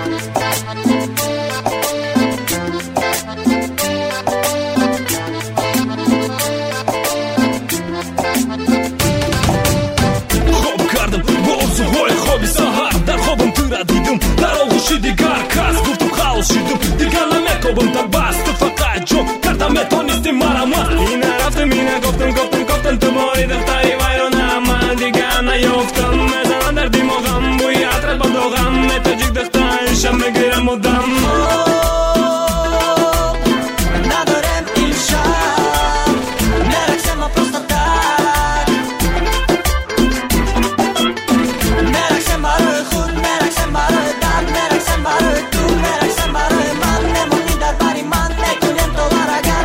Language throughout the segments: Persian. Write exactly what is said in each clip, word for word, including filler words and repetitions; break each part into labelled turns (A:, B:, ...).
A: دیگر کس گفتم خلاص شدم دیگر نمیکوبم تا بس تو فقط جو کردم تو نیستی مرا من این رفتم اینه گفتم گفتم گفتم تو ماری دفتری ویرانم من دیگر نیفتم میزنم در دیماغم بوی عطرت با دوغم میتجیک دخترشم میگیرم مدام
B: ندارم این شب نرقصم و پروستا تک نرقصم برای خود نرقصم برای درد نرقصم برای تو نرقصم برای من نمونی در بری من نکنیم تو برگر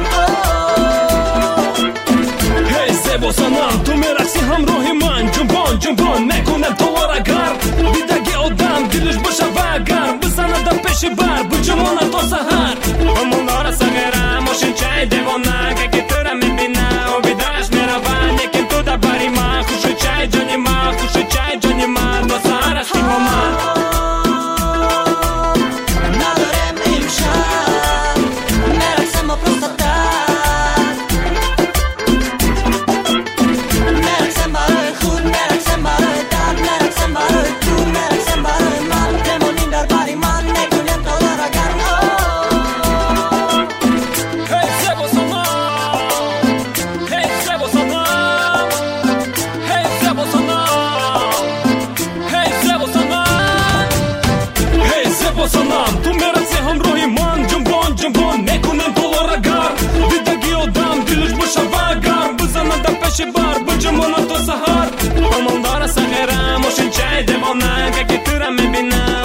A: هی زیبا سنم تو میرقصی همراهی من جنبان جنبان نکنم تو برگر بیدگی آدم دلش باشه وگر بزنه در پیش بر بجمانه تا سهر همون داره سگره ماشین چای دیوانه که که تو را میبینه و بیدرش میروه یکی تو در بری من خوش چای جانی من خوش چای جانی من تا سهرش میمانه
B: ندارم این شب نرقصم و پروستا تک نرقصم برای خود نرقصم برای درد نرقصم برای تو نرقصم برای من نمونین در بری من نکنیم تو برگر
A: هی زیبا سنم هی زیبا سنم هی زیبا سنم هی زیبا سنم هی زیبا سنم تو میرقصی همراهی من جنبان جنبان نکنم تو برگر دیدگی آدم دلش باشه وگر بزنه در پیش بر بجمانه تا سهر همان داره سخیره ماشین چای دیوانه که که تو را میبینه